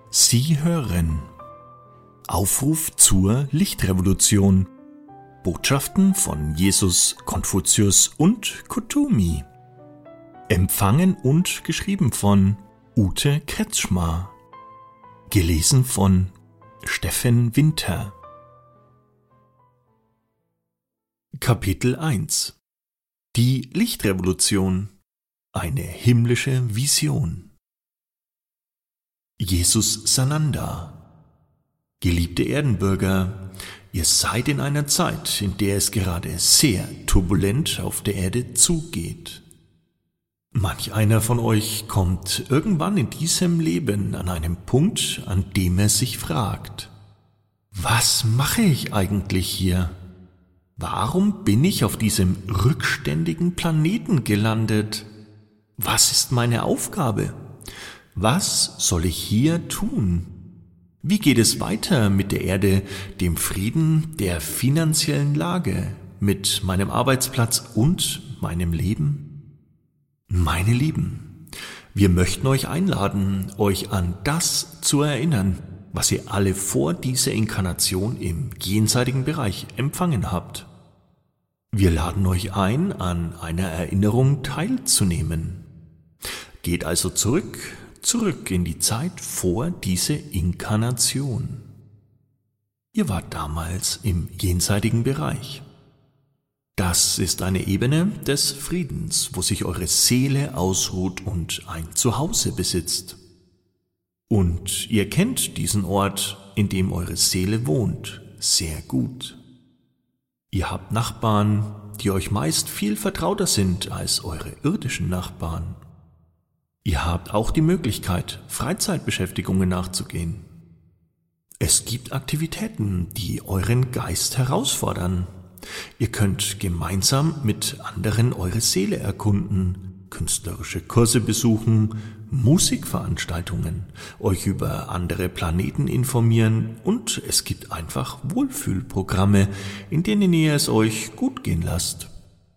Sie hören Aufruf zur Lichtrevolution. Botschaften von Jesus, Konfuzius und Kuthumi. Empfangen und geschrieben von Ute Kretschmar. Gelesen von Steffen Winter. Kapitel 1. Die Lichtrevolution. Eine himmlische Vision. Jesus Sananda. Geliebte Erdenbürger, ihr seid in einer Zeit, in der es gerade sehr turbulent auf der Erde zugeht. Manch einer von euch kommt irgendwann in diesem Leben an einem Punkt, an dem er sich fragt: Was mache ich eigentlich hier? Warum bin ich auf diesem rückständigen Planeten gelandet? Was ist meine Aufgabe? Was soll ich hier tun? Wie geht es weiter mit der Erde, dem Frieden, der finanziellen Lage, mit meinem Arbeitsplatz und meinem Leben? Meine Lieben, wir möchten euch einladen, euch an das zu erinnern, was ihr alle vor dieser Inkarnation im jenseitigen Bereich empfangen habt. Wir laden euch ein, an einer Erinnerung teilzunehmen. Geht also zurück in die Zeit vor dieser Inkarnation. Ihr wart damals im jenseitigen Bereich. Das ist eine Ebene des Friedens, wo sich eure Seele ausruht und ein Zuhause besitzt. Und ihr kennt diesen Ort, in dem eure Seele wohnt, sehr gut. Ihr habt Nachbarn, die euch meist viel vertrauter sind als eure irdischen Nachbarn. Ihr habt auch die Möglichkeit, Freizeitbeschäftigungen nachzugehen. Es gibt Aktivitäten, die euren Geist herausfordern. Ihr könnt gemeinsam mit anderen eure Seele erkunden, künstlerische Kurse besuchen, Musikveranstaltungen, euch über andere Planeten informieren und es gibt einfach Wohlfühlprogramme, in denen ihr es euch gut gehen lasst.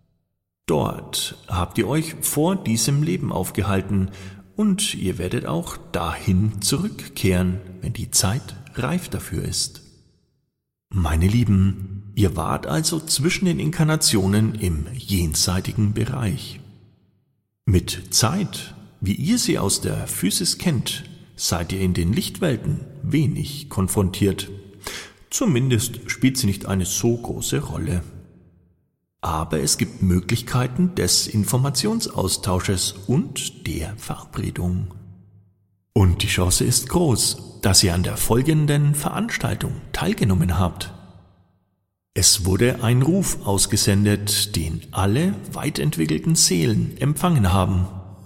Dort habt ihr euch vor diesem Leben aufgehalten und ihr werdet auch dahin zurückkehren, wenn die Zeit reif dafür ist. Meine Lieben, ihr wart also zwischen den Inkarnationen im jenseitigen Bereich. Mit Zeit, wie ihr sie aus der Physis kennt, seid ihr in den Lichtwelten wenig konfrontiert. Zumindest spielt sie nicht eine so große Rolle. Aber es gibt Möglichkeiten des Informationsaustausches und der Verabredung. Und die Chance ist groß, dass ihr an der folgenden Veranstaltung teilgenommen habt. Es wurde ein Ruf ausgesendet, den alle weit entwickelten Seelen empfangen haben.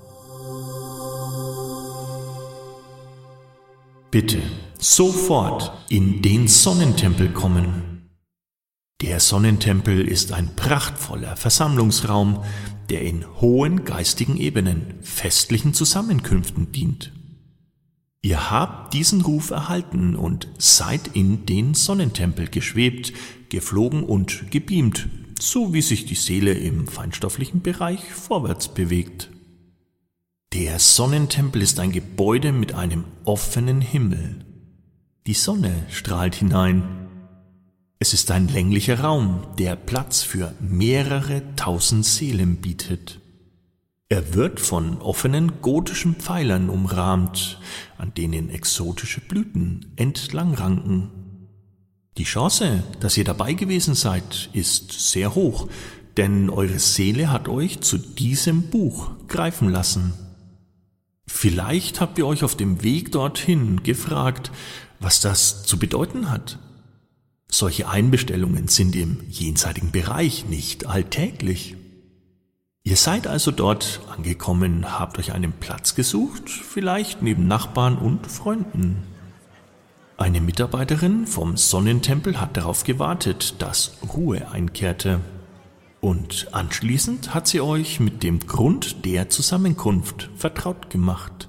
Bitte sofort in den Sonnentempel kommen. Der Sonnentempel ist ein prachtvoller Versammlungsraum, der in hohen geistigen Ebenen festlichen Zusammenkünften dient. Ihr habt diesen Ruf erhalten und seid in den Sonnentempel geschwebt, geflogen und gebeamt, so wie sich die Seele im feinstofflichen Bereich vorwärts bewegt. Der Sonnentempel ist ein Gebäude mit einem offenen Himmel. Die Sonne strahlt hinein. Es ist ein länglicher Raum, der Platz für mehrere tausend Seelen bietet. Er wird von offenen gotischen Pfeilern umrahmt, an denen exotische Blüten entlang ranken. Die Chance, dass ihr dabei gewesen seid, ist sehr hoch, denn eure Seele hat euch zu diesem Buch greifen lassen. Vielleicht habt ihr euch auf dem Weg dorthin gefragt, was das zu bedeuten hat. Solche Einbestellungen sind im jenseitigen Bereich nicht alltäglich. Ihr seid also dort angekommen, habt euch einen Platz gesucht, vielleicht neben Nachbarn und Freunden. Eine Mitarbeiterin vom Sonnentempel hat darauf gewartet, dass Ruhe einkehrte. Und anschließend hat sie euch mit dem Grund der Zusammenkunft vertraut gemacht.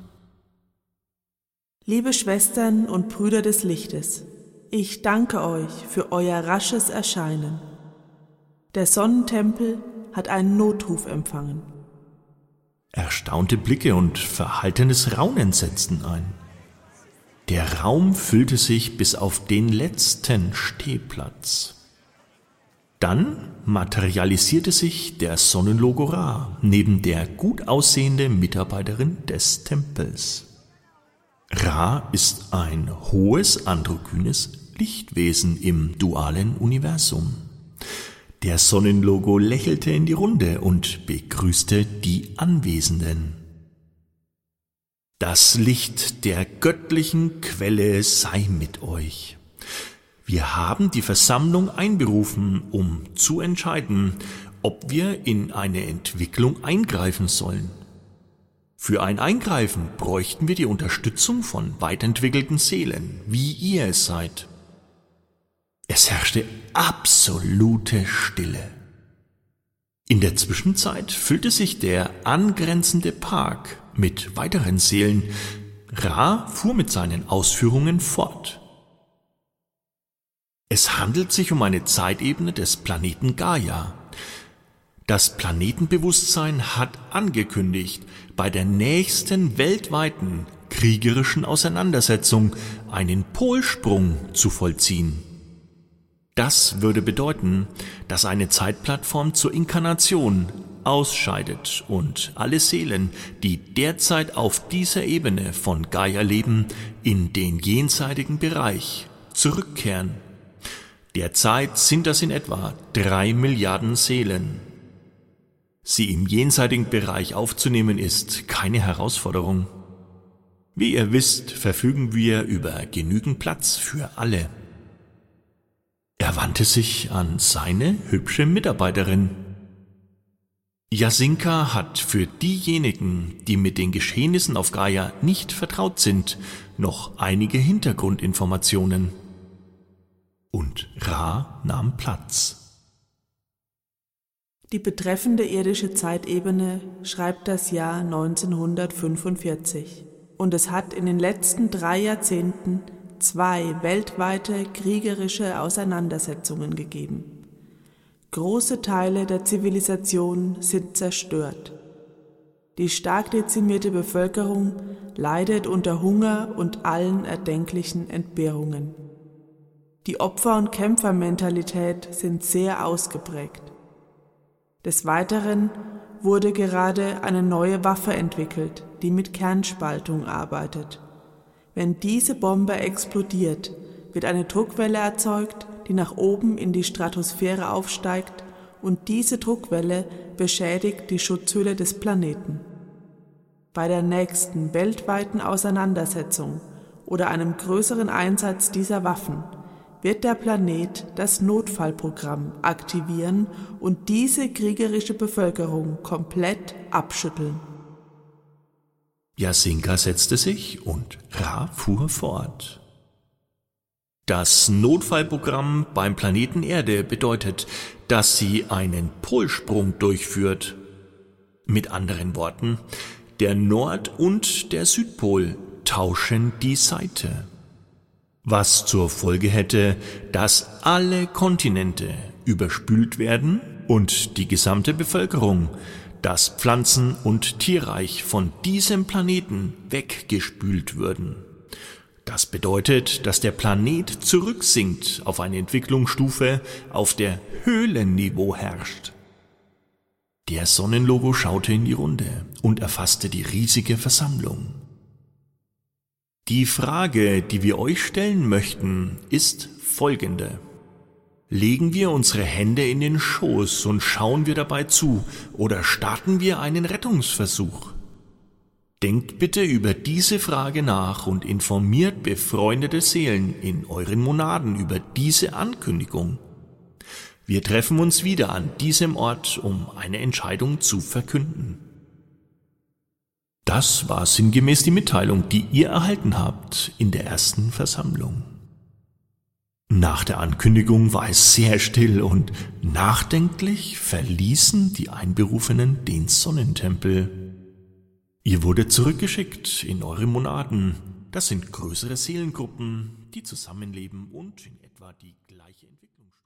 Liebe Schwestern und Brüder des Lichtes, ich danke euch für euer rasches Erscheinen. Der Sonnentempel hat einen Notruf empfangen. Erstaunte Blicke und verhaltenes Raunen setzten ein. Der Raum füllte sich bis auf den letzten Stehplatz. Dann materialisierte sich der Sonnenlogo Ra neben der gut aussehende Mitarbeiterin des Tempels. Ra ist ein hohes androgynes Lichtwesen im dualen Universum. Der Sonnenlogo lächelte in die Runde und begrüßte die Anwesenden. Das Licht der göttlichen Quelle sei mit euch. Wir haben die Versammlung einberufen, um zu entscheiden, ob wir in eine Entwicklung eingreifen sollen. Für ein Eingreifen bräuchten wir die Unterstützung von weitentwickelten Seelen, wie ihr es seid. Es herrschte absolute Stille. In der Zwischenzeit füllte sich der angrenzende Park mit weiteren Seelen. Ra fuhr mit seinen Ausführungen fort. Es handelt sich um eine Zeitebene des Planeten Gaia. Das Planetenbewusstsein hat angekündigt, bei der nächsten weltweiten kriegerischen Auseinandersetzung einen Polsprung zu vollziehen. Das würde bedeuten, dass eine Zeitplattform zur Inkarnation ausscheidet und alle Seelen, die derzeit auf dieser Ebene von Gaia leben, in den jenseitigen Bereich zurückkehren. Derzeit sind das in etwa 3 Milliarden Seelen. Sie im jenseitigen Bereich aufzunehmen, ist keine Herausforderung. Wie ihr wisst, verfügen wir über genügend Platz für alle. Er wandte sich an seine hübsche Mitarbeiterin. Jasinka hat für diejenigen, die mit den Geschehnissen auf Gaia nicht vertraut sind, noch einige Hintergrundinformationen. Und Ra nahm Platz. Die betreffende irdische Zeitebene schreibt das Jahr 1945 und es hat in den letzten 3 Jahrzehnten 2 weltweite kriegerische Auseinandersetzungen gegeben. Große Teile der Zivilisation sind zerstört. Die stark dezimierte Bevölkerung leidet unter Hunger und allen erdenklichen Entbehrungen. Die Opfer- und Kämpfermentalität sind sehr ausgeprägt. Des Weiteren wurde gerade eine neue Waffe entwickelt, die mit Kernspaltung arbeitet. Wenn diese Bombe explodiert, wird eine Druckwelle erzeugt, die nach oben in die Stratosphäre aufsteigt, und diese Druckwelle beschädigt die Schutzhülle des Planeten. Bei der nächsten weltweiten Auseinandersetzung oder einem größeren Einsatz dieser Waffen wird der Planet das Notfallprogramm aktivieren und diese kriegerische Bevölkerung komplett abschütteln. Jasinka setzte sich und Ra fuhr fort. Das Notfallprogramm beim Planeten Erde bedeutet, dass sie einen Polsprung durchführt. Mit anderen Worten, der Nord- und der Südpol tauschen die Seite. Was zur Folge hätte, dass alle Kontinente überspült werden und die gesamte Bevölkerung, das Pflanzen- und Tierreich von diesem Planeten weggespült würden. Das bedeutet, dass der Planet zurücksinkt auf eine Entwicklungsstufe, auf der Höhlenniveau herrscht. Der Sonnenlogo schaute in die Runde und erfasste die riesige Versammlung. Die Frage, die wir euch stellen möchten, ist folgende. Legen wir unsere Hände in den Schoß und schauen wir dabei zu oder starten wir einen Rettungsversuch? Denkt bitte über diese Frage nach und informiert befreundete Seelen in euren Monaden über diese Ankündigung. Wir treffen uns wieder an diesem Ort, um eine Entscheidung zu verkünden. Das war sinngemäß die Mitteilung, die ihr erhalten habt in der ersten Versammlung. Nach der Ankündigung war es sehr still und nachdenklich verließen die Einberufenen den Sonnentempel. Ihr wurdet zurückgeschickt in eure Monaden. Das sind größere Seelengruppen, die zusammenleben und in etwa die gleiche Entwicklung.